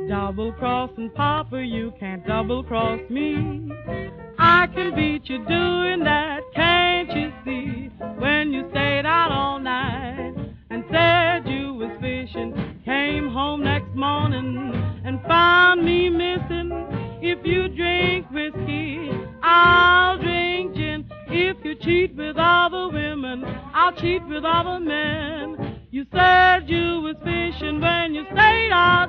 Double-crossing Papa, you can't double-cross me. I can beat you doing that, can't you see? When you stayed out all night and said you was fishing, came home next morning and found me missing. If you drink whiskey, I'll drink gin. If you cheat with other women, I'll cheat with other men. You said you was fishing when you stayed out